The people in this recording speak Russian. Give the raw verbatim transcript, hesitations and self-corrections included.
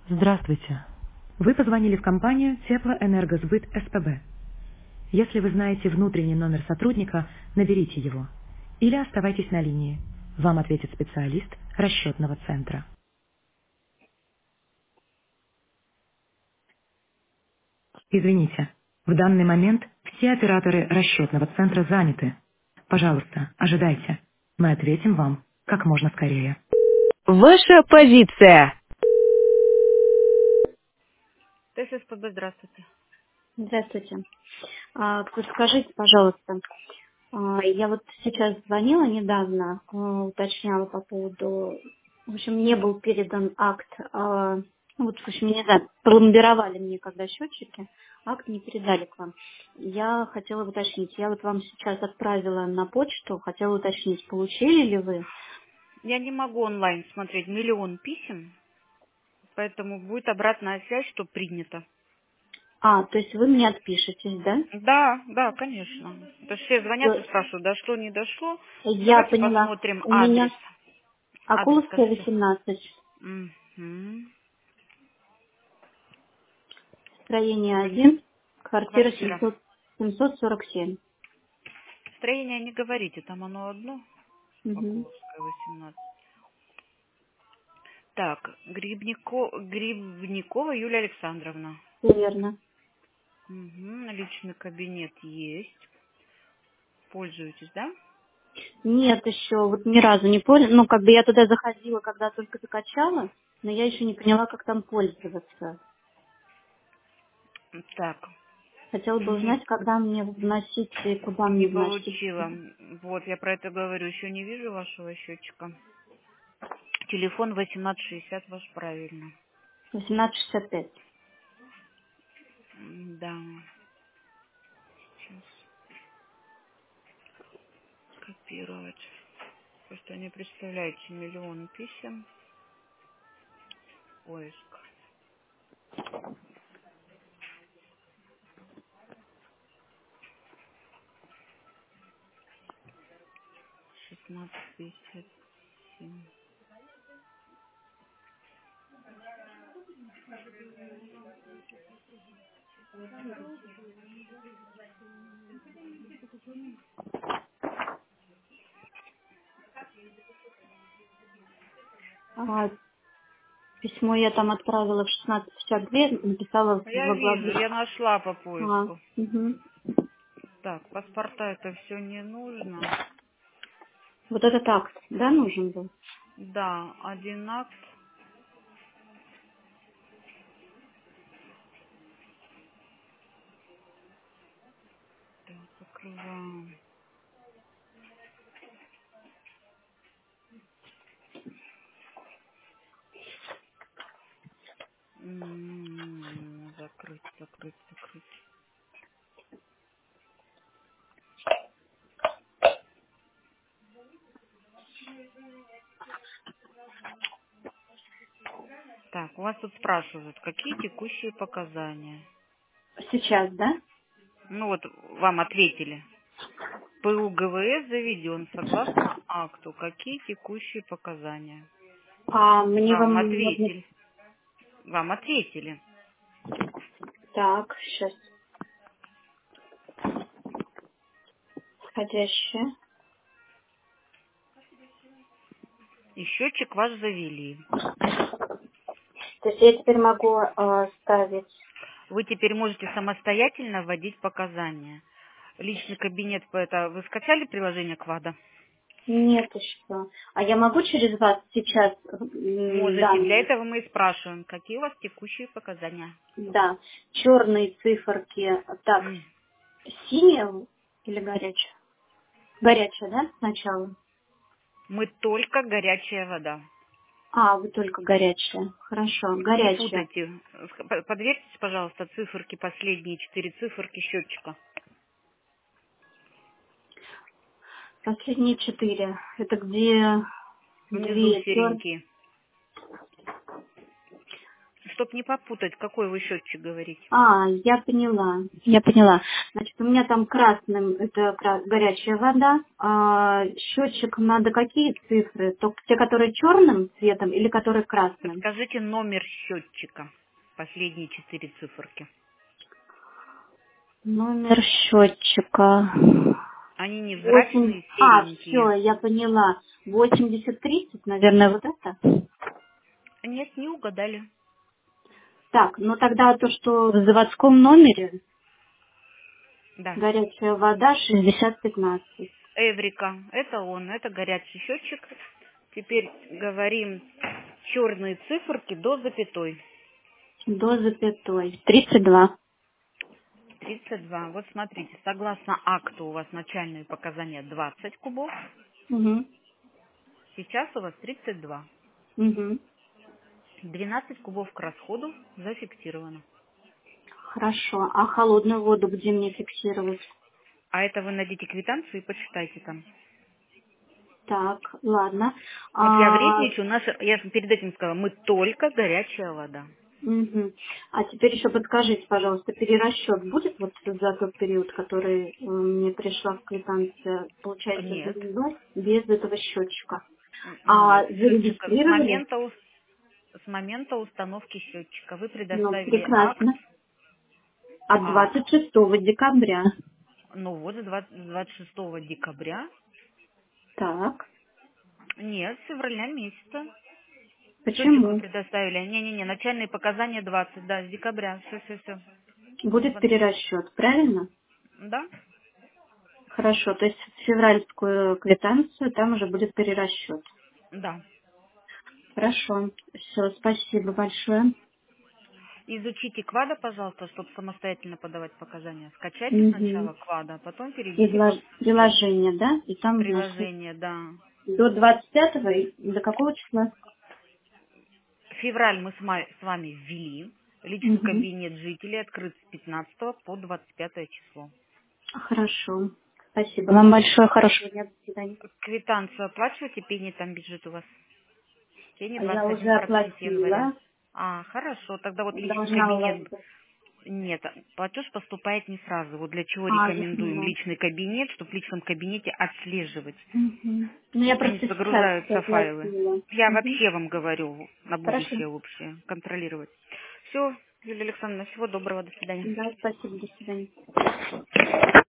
Здравствуйте. Вы позвонили в компанию Теплоэнергосбыт СПБ. Если вы знаете внутренний номер сотрудника, наберите его. Или оставайтесь на линии. Вам ответит специалист расчетного центра. Извините, в данный момент все операторы расчетного центра заняты. Пожалуйста, ожидайте. Мы ответим вам как можно скорее. Ваша позиция. ТССПБ, здравствуйте. Здравствуйте. А, Скажите, пожалуйста, а, я вот сейчас звонила недавно, а, уточняла по поводу, в общем, не был передан акт, а, ну вот, в общем, не знаю, пломбировали мне когда счетчики, акт не передали к вам. Я хотела уточнить, я вот вам сейчас отправила на почту, хотела уточнить, получили ли вы? Я не могу онлайн смотреть миллион писем, поэтому будет обратная связь, что принято. А, то есть вы мне отпишетесь, да? Да, да, конечно. То есть все звонят и Вы- спрашивают, дошло, не дошло. Я Давайте поняла. посмотрим У меня адрес. Адрес Акуловская, скажите. восемнадцать. Мгм. Строение один, квартира Квартира. семьсот, семьсот сорок семь. Строение не говорите, там оно одно. Угу. Покровская, восемнадцать. Так, Грибнико... Грибникова Юлия Александровна. Все верно. Угу. Личный кабинет есть. Пользуетесь, да? Нет, еще вот ни разу не пользовалась. Ну, как бы я туда заходила, когда только закачала, но я еще не поняла, как там пользоваться. Так. Хотела бы Не, узнать, когда мне вносить и куда не мне вносить. получила. Вот, я про это говорю. Еще не вижу вашего счетчика. Телефон восемнадцать шестьдесят ваш правильно. восемнадцать шестьдесят пять. М, Да. Сейчас копировать. Просто не представляете миллион писем. Поиск. шестнадцать пятьдесят семь. А, письмо я там отправила в шестнадцать пятьдесят два, написала Я во вижу, главе. я нашла по А, поиску. угу. Так, паспорта это все не нужно. Вот этот акт, да, нужен был? Да, один акт. Так, закрываем. М, Закрыть, закрыть, закрыть. Так, у вас тут спрашивают, какие текущие показания? Сейчас, да? Ну вот вам ответили. ПУ ГВС заведен согласно акту. Какие текущие показания? А мне Вам вам нужно... ответили. Вам ответили. Так, сейчас. Входящее. И счетчик ваш завели. То есть я теперь могу э, ставить... Вы теперь можете самостоятельно вводить показания. Личный кабинет, это вы скачали приложение Квада? Нет еще. А я могу через вас сейчас... м, Можете. Для данные? этого мы и спрашиваем, какие у вас текущие показания. Да. Черные циферки. Так, М. синяя или горячая? Горячая, да, сначала? Мы только горячая вода. А, вы только горячая. Хорошо, Не горячая. путайте. П- Подверьтесь, пожалуйста, циферки, последние четыре циферки счетчика. Последние четыре. Это где Внизу две черные. серенькие. чтоб не попутать, какой вы счетчик говорите. А, я поняла, я поняла. Значит, у меня там красным, это кра- горячая вода. А, счетчик надо какие цифры? Только те, которые черным цветом или которые красным? Подскажите номер счетчика, последние четыре циферки. Номер счетчика. Они Восемь. невзрачные, А, все, серенькие. я поняла. восемьдесят тридцать, наверное, вот это? Нет, не угадали. Так, ну тогда то, что в заводском номере Да. горячая вода шестьдесят пятнадцать. Эврика, это он, это горячий счетчик. Теперь говорим черные циферки до запятой. До запятой. тридцать два. тридцать два. Вот смотрите, согласно акту у вас начальные показания двадцать кубов. Угу. Сейчас у вас тридцать два. Угу. двенадцать кубов к расходу зафиксировано. Хорошо. А холодную воду где мне фиксировать? А это вы найдите квитанцию и почитайте там. Так, ладно. Вот я А, вредничаю, наша, я же перед этим сказала, мы только горячая вода. мгм. А теперь еще подскажите, пожалуйста, перерасчет будет вот за тот период, который э, мне пришла в квитанция, получается, за Нет, январь без этого счетчика? А нет, счетчика с зарегистрировали? момента, ус- с момента установки счетчика вы Ну, предоставили акт, прекрасно. От а, двадцать шестого декабря. ну вот с двадцать шестого декабря, Так. нет, с февраля месяца. Счетчик вы Почему? предоставили. Не-не-не, начальные показания двадцать, да, с декабря. Все, все, все. Будет перерасчет, правильно? Да? Хорошо, то есть в февральскую квитанцию там уже будет перерасчет. Да. Хорошо, все, спасибо большое. Изучите квада, пожалуйста, чтобы самостоятельно подавать показания. Скачайте Угу. сначала квада, а потом перейдите Предлож- под Приложение, да? И там, значит, приложение, да. до двадцать пятого и до какого числа? Февраль мы с, ма- с вами ввели. Личный Угу. кабинет жителей открыт с пятнадцатого по двадцать пятое число. Хорошо. Спасибо вам большое. Хорошего дня. До свидания. Квитанцию оплачиваете, пени там бюджет у вас? Пени А я двадцать один уже процент января. оплатила. А, хорошо, тогда вот личный Должна у вас кабинет. быть. Нет, платеж поступает не сразу. Вот для чего А, я рекомендуем поняла. личный кабинет, чтобы в личном кабинете отслеживать. Угу. Ну, я Они просто сейчас загружаются файлы. оплатила. Я Угу. вообще вам говорю на Хорошо. будущее общее, контролировать. Все, Юлия Александровна, всего доброго, до свидания. Да, спасибо. До свидания.